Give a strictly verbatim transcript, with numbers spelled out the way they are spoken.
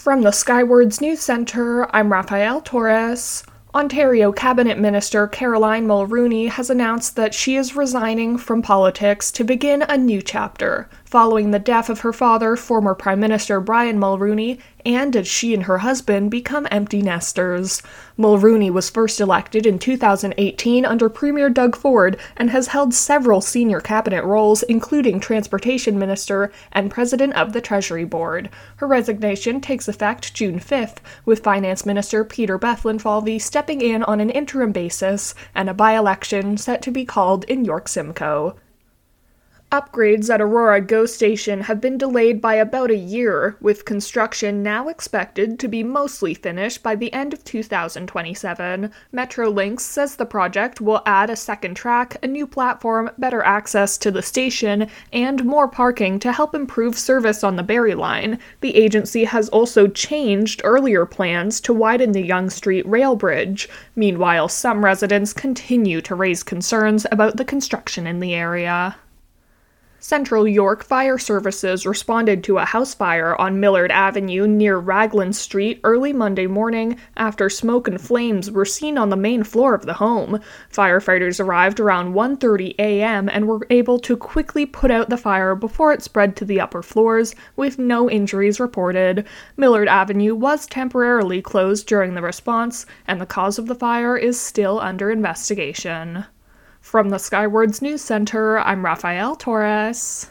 From the Skywards News Centre, I'm Raphael Torres. Ontario Cabinet Minister Caroline Mulroney has announced that she is resigning from politics to begin a new chapter, following the death of her father, former Prime Minister Brian Mulroney, and as she and her husband become empty nesters. Mulroney was first elected in two thousand eighteen under Premier Doug Ford and has held several senior cabinet roles, including Transportation Minister and President of the Treasury Board. Her resignation takes effect June fifth, with Finance Minister Peter Bethlenfalvy stepping in on an interim basis and a by-election set to be called in York Simcoe. Upgrades at Aurora GO Station have been delayed by about a year, with construction now expected to be mostly finished by the end of two thousand twenty-seven. Metrolinx says the project will add a second track, a new platform, better access to the station, and more parking to help improve service on the Barrie Line. The agency has also changed earlier plans to widen the Yonge Street rail bridge. Meanwhile, some residents continue to raise concerns about the construction in the area. Central York Fire Services responded to a house fire on Millard Avenue near Raglan Street early Monday morning after smoke and flames were seen on the main floor of the home. Firefighters arrived around one thirty a.m. and were able to quickly put out the fire before it spread to the upper floors, with no injuries reported. Millard Avenue was temporarily closed during the response, and the cause of the fire is still under investigation. From the Skywards News Centre, I'm Raphael Torres.